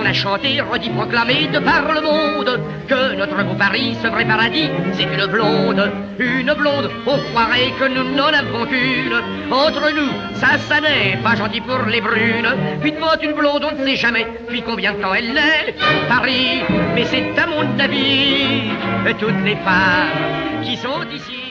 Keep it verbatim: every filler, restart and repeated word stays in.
On a chanté, redit, proclamé de par le monde que notre beau Paris, ce vrai paradis, c'est une blonde. Une blonde, on croirait que nous n'en avons qu'une. Entre nous, ça, ça n'est pas gentil pour les brunes. Puis devant une blonde, on ne sait jamais puis combien de temps elle est. Paris, mais c'est à mon avis toutes les femmes qui sont ici.